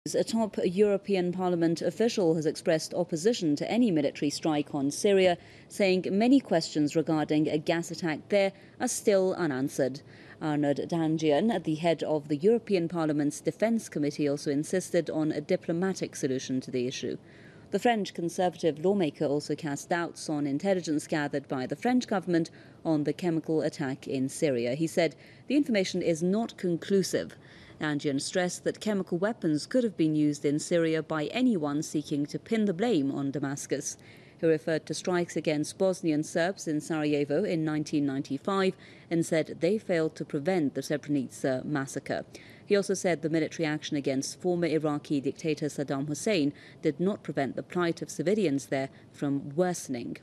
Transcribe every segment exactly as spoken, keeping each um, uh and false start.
A top European Parliament official has expressed opposition to any military strike on Syria, saying many questions regarding a gas attack there are still unanswered. Arnaud Danjean, the head of the European Parliament's Defence Committee, also insisted on a diplomatic solution to the issue. The French Conservative lawmaker also cast doubts on intelligence gathered by the French government on the chemical attack in Syria. He said the information is not conclusive. Danjean stressed that chemical weapons could have been used in Syria by anyone seeking to pin the blame on Damascus. He referred to strikes against Bosnian Serbs in Sarajevo in nineteen ninety-five and said they failed to prevent the Srebrenica massacre. He also said the military action against former Iraqi dictator Saddam Hussein did not prevent the plight of civilians there from worsening.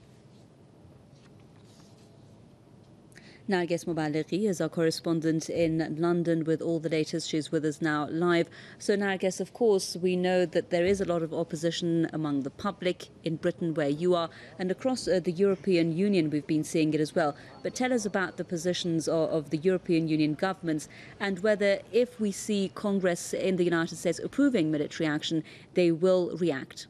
Narges Moballighi is our correspondent in London with all the latest. She's with us now live. So Narges, of course, we know that there is a lot of opposition among the public in Britain where you are, and across uh, the European Union we've been seeing it as well. But tell us about the positions of, of the European Union governments and whether if we see Congress in the United States approving military action, they will react.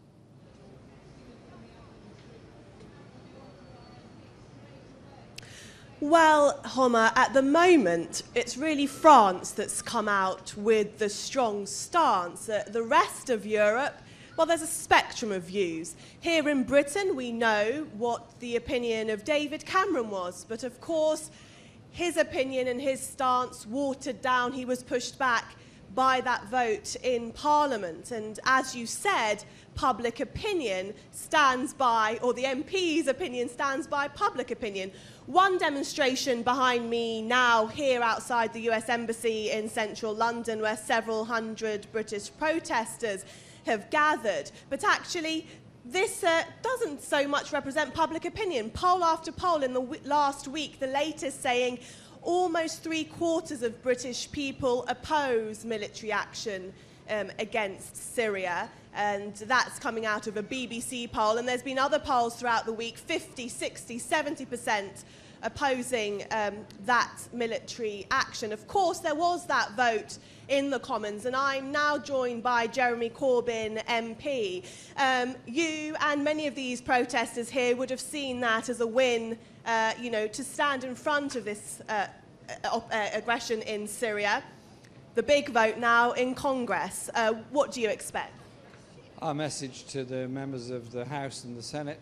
Well, Homer, at the moment, it's really France that's come out with the strong stance. Uh, the rest of Europe, well, there's a spectrum of views. Here in Britain, we know what the opinion of David Cameron was, but of course, his opinion and his stance watered down. He was pushed back by that vote in Parliament. And as you said, public opinion stands by, or the M P's opinion stands by public opinion. One demonstration behind me now here outside the U S Embassy in central London, where several hundred British protesters have gathered. But actually, this uh, doesn't so much represent public opinion. Poll after poll in the w last week, the latest saying almost three quarters of British people oppose military action um, against Syria. And that's coming out of a B B C poll. And there's been other polls throughout the week, fifty, sixty, seventy percent opposing um, that military action. Of course, there was that vote in the Commons, and I'm now joined by Jeremy Corbyn M P. Um, you and many of these protesters here would have seen that as a win, uh, you know, to stand in front of this uh, uh, uh, aggression in Syria. The big vote now in Congress. Uh, what do you expect? Our message to the members of the House and the Senate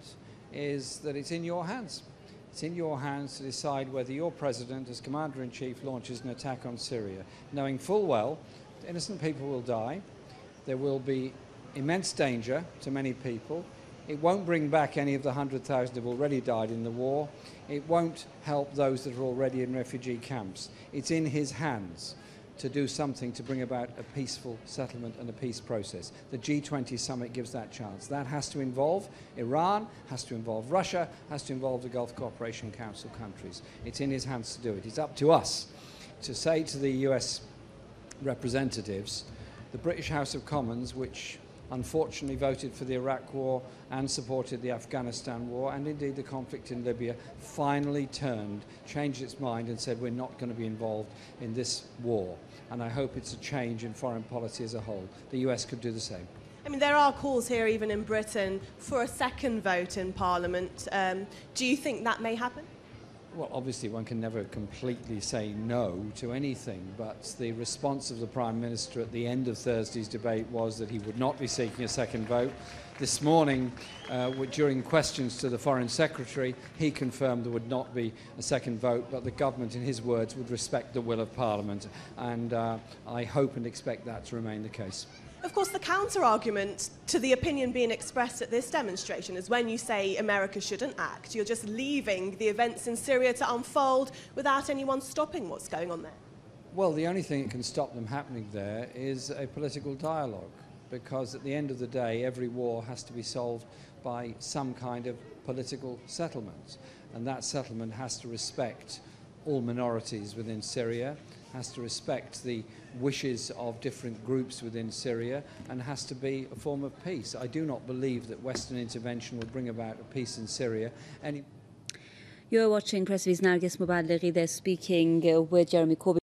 is that it's in your hands. It's in your hands to decide whether your president, as Commander-in-Chief, launches an attack on Syria, knowing full well that innocent people will die, there will be immense danger to many people, it won't bring back any of the one hundred thousand who have already died in the war, it won't help those that are already in refugee camps. It's in his hands to do something to bring about a peaceful settlement and a peace process. The G twenty summit gives that chance. That has to involve Iran, has to involve Russia, has to involve the Gulf Cooperation Council countries. It's in his hands to do it. It's up to us to say to the U S representatives, the British House of Commons, which unfortunately voted for the Iraq war and supported the Afghanistan war and indeed the conflict in Libya, finally turned, changed its mind and said we're not going to be involved in this war. And I hope it's a change in foreign policy as a whole. The U S could do the same. I mean, there are calls here, even in Britain, for a second vote in Parliament. Um, do you think that may happen? Well, obviously one can never completely say no to anything, but the response of the Prime Minister at the end of Thursday's debate was that he would not be seeking a second vote. This morning, uh, during questions to the Foreign Secretary, he confirmed there would not be a second vote, but the government, in his words, would respect the will of Parliament, and uh, I hope and expect that to remain the case. Of course, the counter-argument to the opinion being expressed at this demonstration is when you say America shouldn't act, you're just leaving the events in Syria to unfold without anyone stopping what's going on there. Well, the only thing that can stop them happening there is a political dialogue, because at the end of the day, every war has to be solved by some kind of political settlement, and that settlement has to respect all minorities within Syria, has to respect the wishes of different groups within Syria, and has to be a form of peace. I do not believe that Western intervention will bring about a peace in Syria. Any You're watching Press V's Narges Moballighi. They're speaking uh, with Jeremy Corbyn.